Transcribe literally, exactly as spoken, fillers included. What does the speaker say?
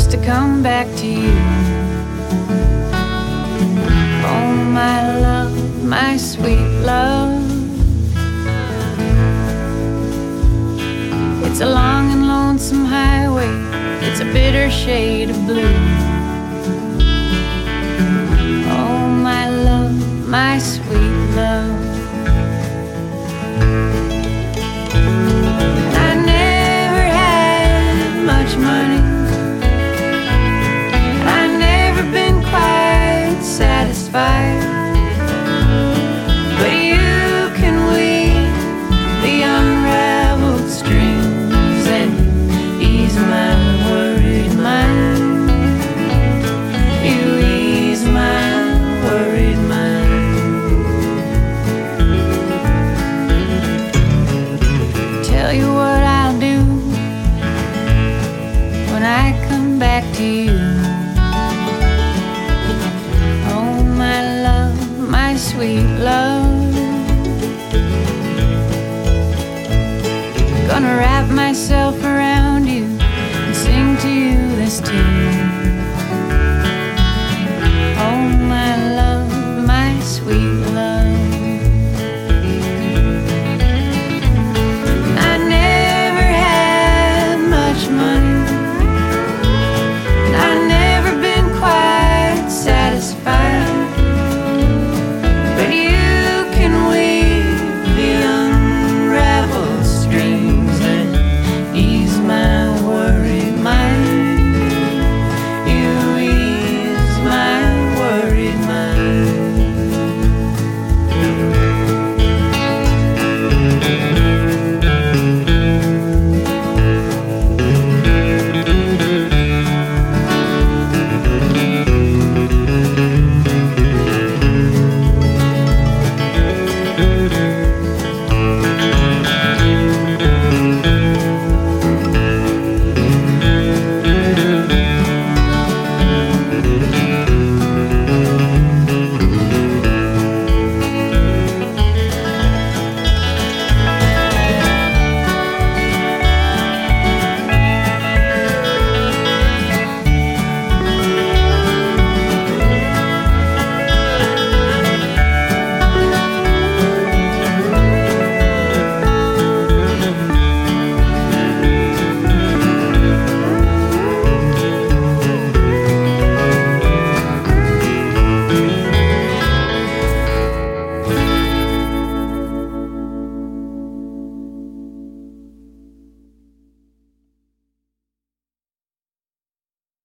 just to come back to you. Oh, my love, my sweet love. It's a long and lonesome highway, it's a bitter shade of blue. Oh, my love, my sweet love. I never had much money, I've never been quite satisfied, but you can weave the unraveled strings and ease my worried mind. You ease my worried mind. Tell you what I'll do when I come back to you. Oh, my love, my sweet love. Gonna wrap myself around you and sing to you this tune.